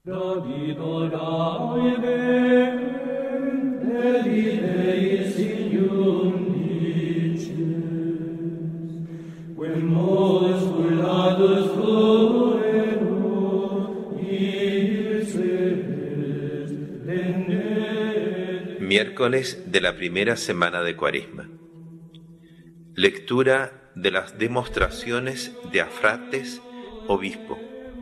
Miércoles de la primera semana de Cuaresma. Lectura de las demostraciones de Afrates, obispo.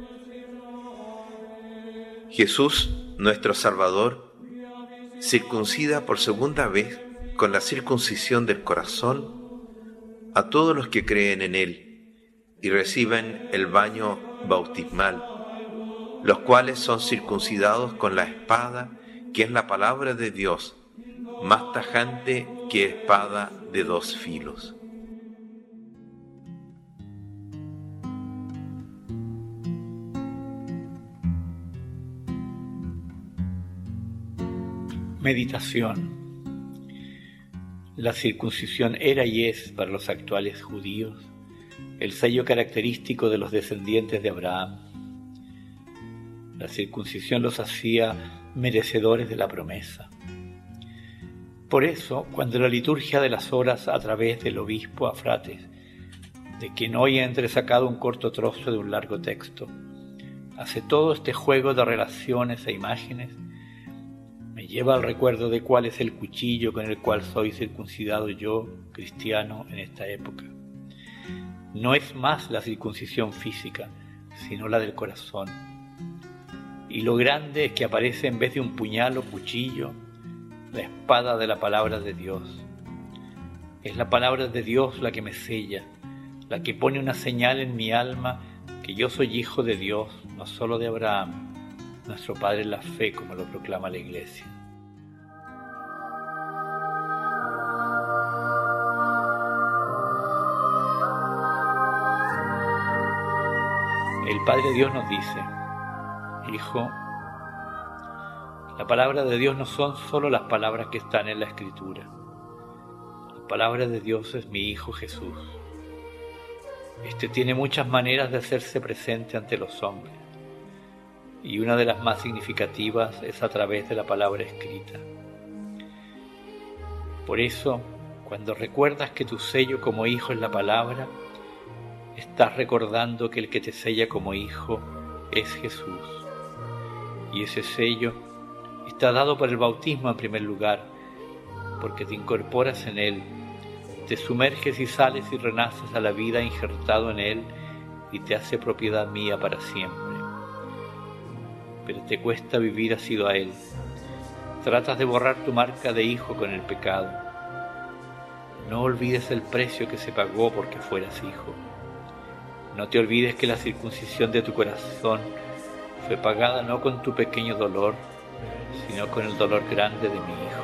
Jesús, nuestro Salvador, circuncida por segunda vez con la circuncisión del corazón a todos los que creen en Él y reciben el baño bautismal, los cuales son circuncidados con la espada, que es la palabra de Dios, más tajante que espada de dos filos. Meditación. La circuncisión era y es para los actuales judíos el sello característico de los descendientes de Abraham. La circuncisión los hacía merecedores de la promesa. Por eso, cuando la liturgia de las horas a través del obispo Afrates, de quien hoy he entresacado un corto trozo de un largo texto, hace todo este juego de relaciones e imágenes, me lleva al recuerdo de cuál es el cuchillo con el cual soy circuncidado yo, cristiano, en esta época. No es más la circuncisión física, sino la del corazón. Y lo grande es que aparece en vez de un puñal o cuchillo, la espada de la palabra de Dios. Es la palabra de Dios la que me sella, la que pone una señal en mi alma que yo soy hijo de Dios, no solo de Abraham, nuestro Padre en la fe, como lo proclama la Iglesia. El Padre Dios nos dice: Hijo, la palabra de Dios no son solo las palabras que están en la Escritura. La palabra de Dios es mi Hijo Jesús. Este tiene muchas maneras de hacerse presente ante los hombres, y una de las más significativas es a través de la palabra escrita. Por eso, cuando recuerdas que tu sello como hijo es la palabra, estás recordando que el que te sella como hijo es Jesús. Y ese sello está dado por el bautismo en primer lugar, porque te incorporas en Él, te sumerges y sales y renaces a la vida injertado en Él y te hace propiedad mía para siempre. Pero te cuesta vivir asido a Él. Tratas de borrar tu marca de hijo con el pecado. No olvides el precio que se pagó porque fueras hijo. No te olvides que la circuncisión de tu corazón fue pagada no con tu pequeño dolor, sino con el dolor grande de mi Hijo.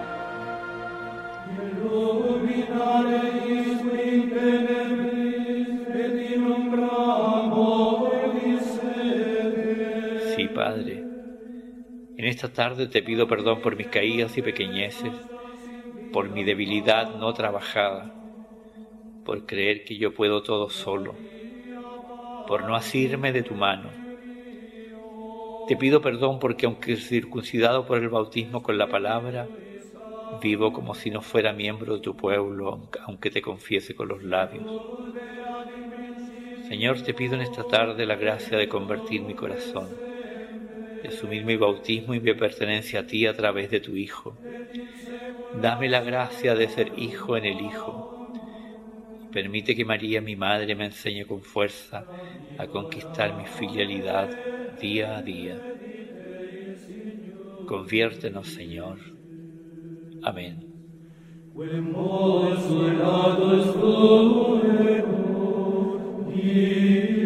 Sí, Padre, en esta tarde te pido perdón por mis caídas y pequeñeces, por mi debilidad no trabajada, por creer que yo puedo todo solo, por no asirme de tu mano. Te pido perdón porque, aunque circuncidado por el bautismo con la palabra, vivo como si no fuera miembro de tu pueblo, aunque te confiese con los labios. Señor, te pido en esta tarde la gracia de convertir mi corazón, de asumir mi bautismo y mi pertenencia a ti a través de tu Hijo. Dame la gracia de ser hijo en el Hijo. Permite que María, mi madre, me enseñe con fuerza a conquistar mi filialidad día a día. Conviértenos, Señor. Amén. Quem